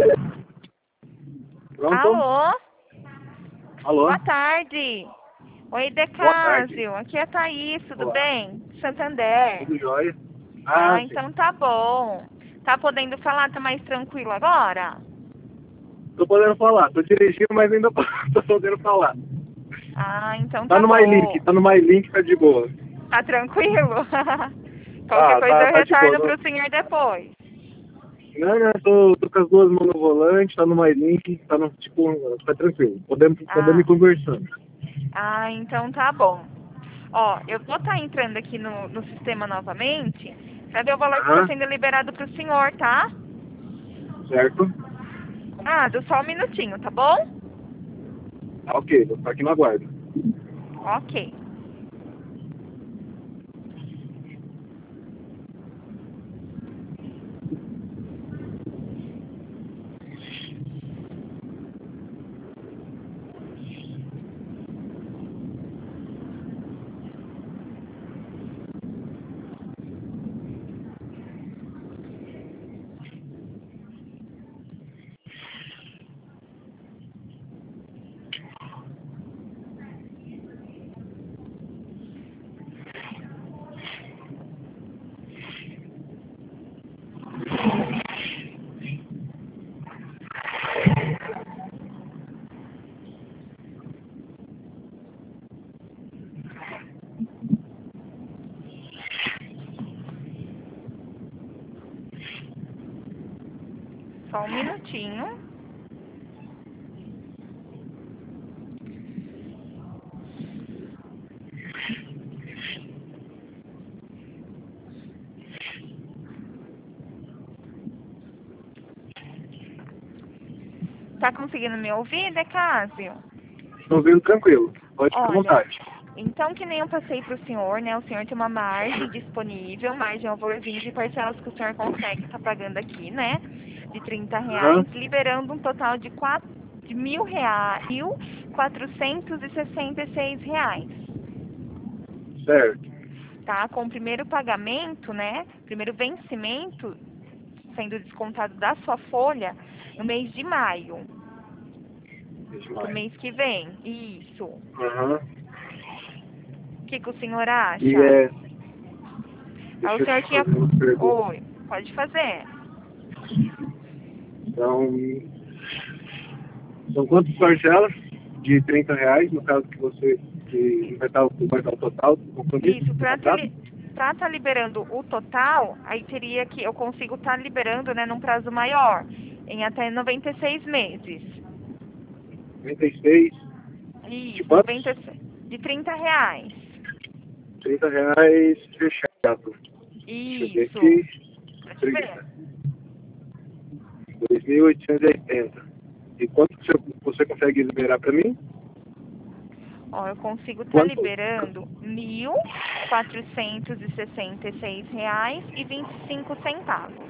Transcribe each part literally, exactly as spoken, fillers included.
Pronto? Alô? Alô? Boa tarde. Oi, Boa tarde. Decásio. Aqui é a Thaís, tudo Olá. bem? Santander. Tudo jóia? Ah, Ah, sim. então tá bom. Tá podendo falar? Tá mais tranquilo agora? Tô podendo falar. Tô dirigindo, mas ainda tô podendo falar. Ah, então Tá tá no MyLink. bom. Tá no MyLink, tá de boa. Tá tranquilo? Qualquer Ah, coisa tá, eu tá de boa. retorno Não, pro senhor depois. não, não, tô, tô com as duas mãos no volante, tá no MyLink, tá no, tipo, tá tranquilo. Podemos, podemos ir Ah, conversando. ah, então tá bom. Ó, eu vou estar entrando aqui no, no sistema novamente pra ver o valor que está Aham, sendo liberado pro senhor, tá? certo? Ah, deu só um minutinho, tá bom? Ah, ok, vou ficar aqui no aguardo. Ok. Só um minutinho. Tá conseguindo me ouvir, Decásio? Tô ouvindo tranquilo. Pode ficar à Olha, vontade. então que nem eu passei pro senhor, né? O senhor tem uma margem disponível, margem é um valorzinho de parcelas que o senhor consegue estar pagando aqui, né? De trinta Aham, reais, liberando um total de quatro, de mil reais, mil quatrocentos e sessenta e seis reais. certo. Tá? Com o primeiro pagamento, né? Primeiro vencimento sendo descontado da sua folha no mês de maio, Deixa do mais. mês que vem. Isso. Aham. O que, que o senhor E acha? é. Ah, o Deixa eu senhor te tinha. fazer uma pergunta. Oi, pode fazer. Então, são quantas parcelas? De trinta reais, no caso que você que vai dar, o- vai dar o total do compromisso Isso, do para estar contrato? li, pra tá liberando o total, aí teria que eu consigo estar liberando, né, num prazo maior, em até noventa e seis meses. noventa e seis, de Isso, quantos? noventa e seis, de trinta reais. trinta reais fechado. Deixa eu ver Isso. aqui. Pode ver. trinta. dois mil oitocentos e oitenta. E quanto que você, você consegue liberar para mim? Ó, eu consigo estar Quanto? liberando mil quatrocentos e sessenta e seis reais e vinte e cinco centavos.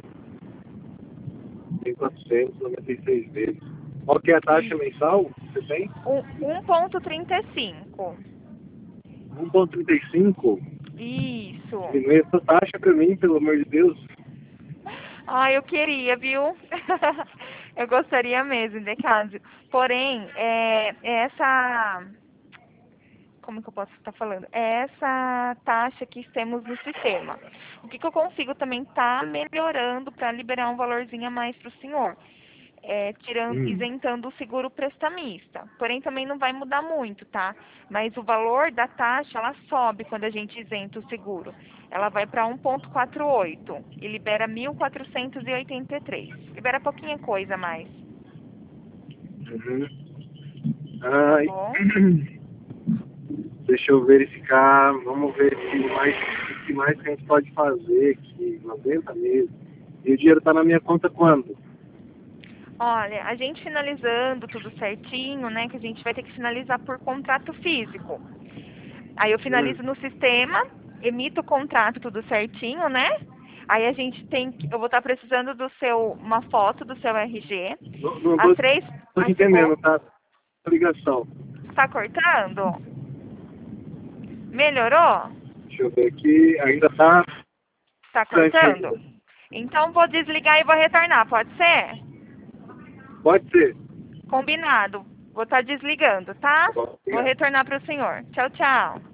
Tem quatrocentos e noventa e seis vezes. Qual que é a taxa E mensal que você tem? um- 1,35. um vírgula trinta e cinco. Isso. Diminui essa taxa para mim, pelo amor de Deus. Ah, eu queria, viu? Eu gostaria mesmo, Decásio. Porém, é, é essa. Como que eu posso estar falando? É essa taxa que temos no sistema. O que, que eu consigo também estar melhorando para liberar um valorzinho a mais para o senhor? É, tirando, Hum. isentando o seguro prestamista. Porém, também não vai mudar muito, tá? Mas o valor da taxa, ela sobe quando a gente isenta o seguro. Ela vai para um vírgula quarenta e oito e libera mil quatrocentos e oitenta e três. Libera pouquinha coisa a mais, Uhum. tá Ai. bom? Deixa eu verificar, vamos ver se mais, o que mais que a gente pode fazer aqui, noventa meses. E o dinheiro está na minha conta quando? Olha, a gente finalizando tudo certinho, né? Que a gente vai ter que finalizar por contrato físico. Aí eu Hum. finalizo no sistema, emito o contrato tudo certinho, né? Aí a gente tem, que- eu vou estar precisando do seu, uma foto do seu R G, Não, não as tô, três, tô as, oh, entendendo, tá? Ligação. tá cortando? Melhorou? Deixa eu ver aqui, ainda tá Tá distante cortando? ainda. Então vou desligar e vou retornar, pode ser? Pode ser. Combinado. Vou estar desligando, tá? Bom, Vou obrigado. retornar para o senhor. Tchau, tchau.